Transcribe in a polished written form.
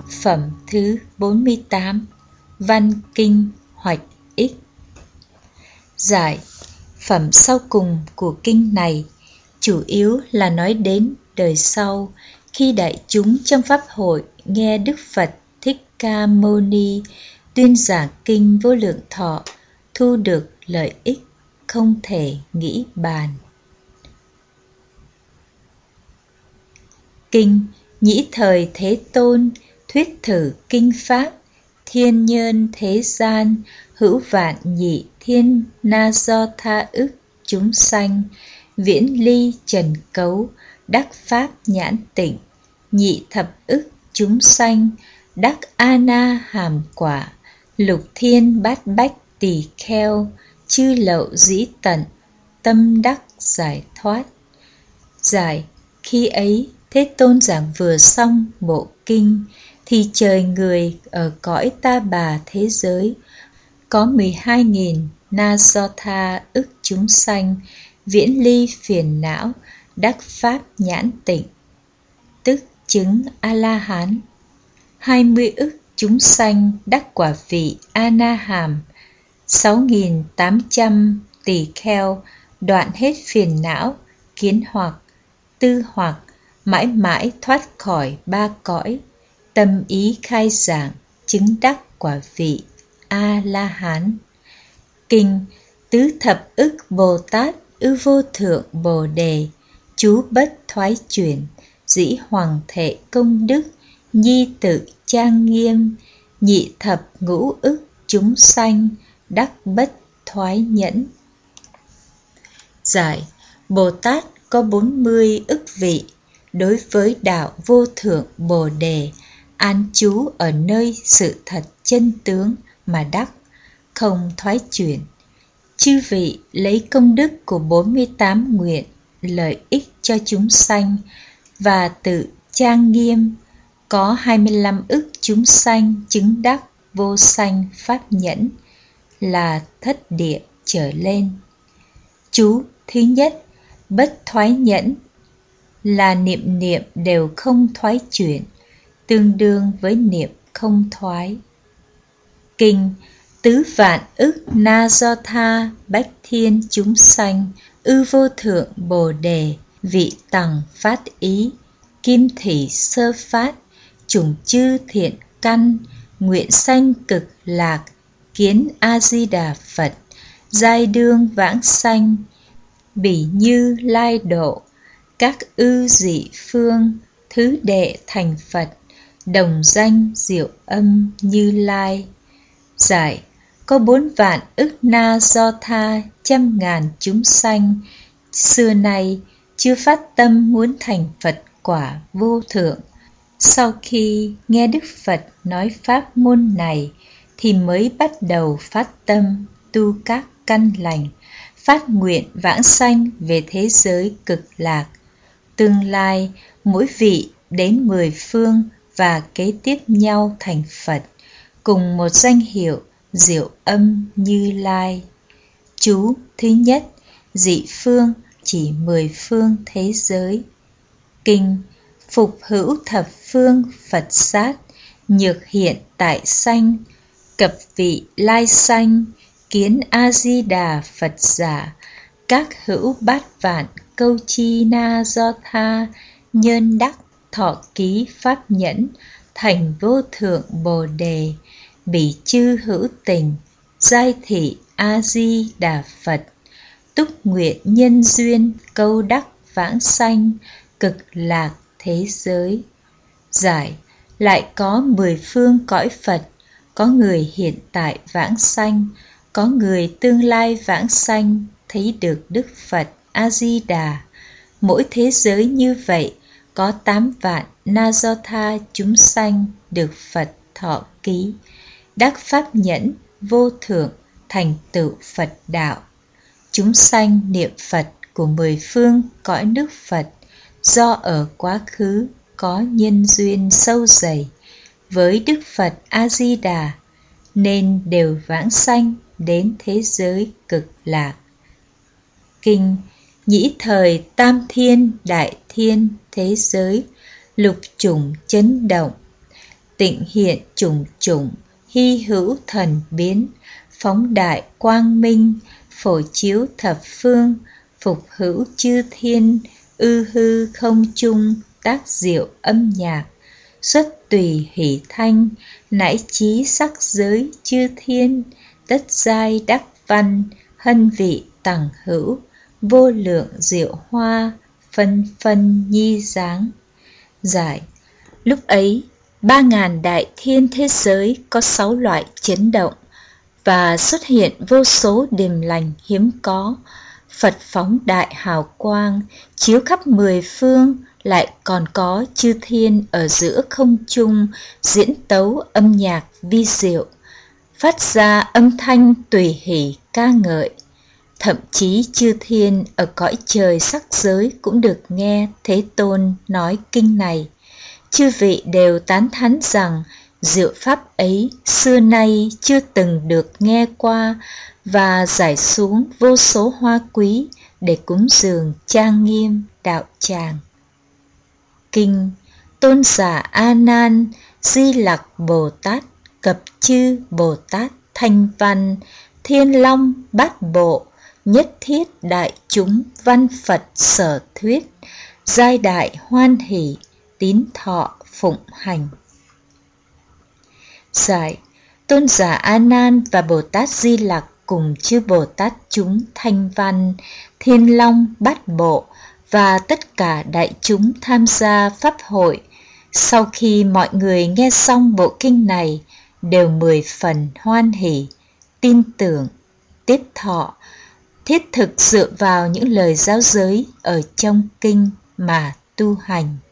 Phẩm thứ 48. Văn Kinh Hoạch Ích. Giải. Phẩm sau cùng của kinh này chủ yếu là nói đến đời sau, khi đại chúng trong pháp hội nghe Đức Phật Thích Ca Mâu Ni tuyên giảng kinh Vô Lượng Thọ, thu được lợi ích không thể nghĩ bàn. Kinh Nhĩ thời Thế Tôn thuyết thử kinh pháp, thiên nhân thế gian hữu vạn nhị thiên na do tha ức chúng sanh, viễn ly trần cấu đắc pháp nhãn tịnh, nhị thập ức chúng sanh đắc a na hàm quả, lục thiên bát bách tỳ kheo chư lậu dĩ tận, tâm đắc giải thoát. Giải. Khi ấy Thế Tôn giảng vừa xong bộ kinh thì trời người ở cõi Ta Bà thế giới có 12.000 na do tha ức chúng sanh viễn ly phiền não, đắc pháp nhãn tịnh, tức chứng A-la-hán. 20 ức chúng sanh đắc quả vị A-na-hàm. 6.800 tỳ kheo đoạn hết phiền não, kiến hoặc, tư hoặc, mãi mãi thoát khỏi ba cõi, tâm ý khai giảng, chứng đắc quả vị A-la-hán. Kinh Tứ Thập Ức Bồ Tát Ư Vô Thượng Bồ Đề, chú bất thoái chuyển, dĩ hoàng thể công đức, nhi tự trang nghiêm, nhị thập ngũ ức chúng sanh đắc bất thoái nhẫn. Giải. Bồ Tát có 40 ức vị đối với đạo vô thượng Bồ Đề, an trú ở nơi sự thật chân tướng mà đắc, không thoái chuyển. Chư vị lấy công đức của 48 nguyện lợi ích cho chúng sanh và tự trang nghiêm, có 25 ức chúng sanh chứng đắc vô sanh pháp nhẫn là thất địa trở lên. Chú thứ nhất, bất thoái nhẫn là niệm niệm đều không thoái chuyển, tương đương với niệm không thoái. Kinh Tứ Vạn Ức Na Do Tha Bách Thiên chúng sanh Ư Vô Thượng Bồ Đề, vị tằng phát ý, kim thủy sơ phát, chủng chư thiện căn, nguyện sanh cực lạc, kiến A-di-đà Phật, giai đương vãng sanh, bỉ như lai độ, các ư dị phương, thứ đệ thành Phật, đồng danh diệu âm Như Lai. Giải. Có 4 vạn ức na do tha trăm ngàn chúng sanh xưa nay chưa phát tâm muốn thành Phật quả vô thượng, sau khi nghe Đức Phật nói pháp môn này thì mới bắt đầu phát tâm tu các căn lành, phát nguyện vãng sanh về thế giới cực lạc. Tương lai mỗi vị đến 10 phương và kế tiếp nhau thành Phật, cùng một danh hiệu diệu âm Như Lai. Chú thứ nhất, dị phương chỉ 10 phương thế giới. Kinh Phục hữu thập phương Phật sát, nhược hiện tại sanh, cập vị lai sanh, kiến A-di-đà Phật giả, các hữu bát vạn câu chi na do tha, nhân đắc thọ ký pháp nhẫn, thành vô thượng Bồ Đề, bỉ chư hữu tình, giai thị A-di-đà Phật, túc nguyện nhân duyên câu đắc vãng sanh, cực lạc thế giới. Giải. Lại có 10 phương cõi Phật, có người hiện tại vãng sanh, có người tương lai vãng sanh, thấy được Đức Phật A-di-đà. Mỗi thế giới như vậy có 8 vạn na do tha chúng sanh được Phật thọ ký, đắc pháp nhẫn vô thượng, thành tựu Phật đạo. Chúng sanh niệm Phật của 10 phương cõi nước Phật, do ở quá khứ có nhân duyên sâu dày với Đức Phật A-di-đà, nên đều vãng sanh đến thế giới cực lạc. Kinh Nhĩ thời tam thiên đại thiên thế giới, lục chủng chấn động, tịnh hiện chủng chủng, hy hữu thần biến, phóng đại quang minh, phổ chiếu thập phương, phục hữu chư thiên, ư hư không trung, tác diệu âm nhạc, xuất tùy hỷ thanh, nãi trí sắc giới chư thiên, tất giai đắc văn, hân vị tằng hữu, vô lượng diệu hoa, phân phân nhi dáng. Giải: lúc ấy 3.000 đại thiên thế giới có 6 loại chấn động, và xuất hiện vô số điềm lành hiếm có. Phật phóng đại hào quang, chiếu khắp 10 phương, lại còn có chư thiên ở giữa không trung diễn tấu âm nhạc vi diệu, phát ra âm thanh tùy hỷ ca ngợi. Thậm chí chư thiên ở cõi trời sắc giới cũng được nghe Thế Tôn nói kinh này. Chư vị đều tán thán rằng diệu pháp ấy xưa nay chưa từng được nghe qua, và giải xuống vô số hoa quý để cúng dường trang nghiêm đạo tràng. Kinh Tôn giả A Nan Di Lặc Bồ Tát Cập Chư Bồ Tát Thanh Văn Thiên Long Bát Bộ Nhất thiết đại chúng văn Phật sở thuyết, giai đại hoan hỷ, tín thọ phụng hành. Giải: Tôn giả A Nan và Bồ Tát Di Lặc cùng chư Bồ Tát chúng Thanh Văn, Thiên Long Bát Bộ và tất cả đại chúng tham gia pháp hội, sau khi mọi người nghe xong bộ kinh này, đều 10 phần hoan hỷ, tin tưởng, tiếp thọ, thiết thực dựa vào những lời giáo giới ở trong kinh mà tu hành.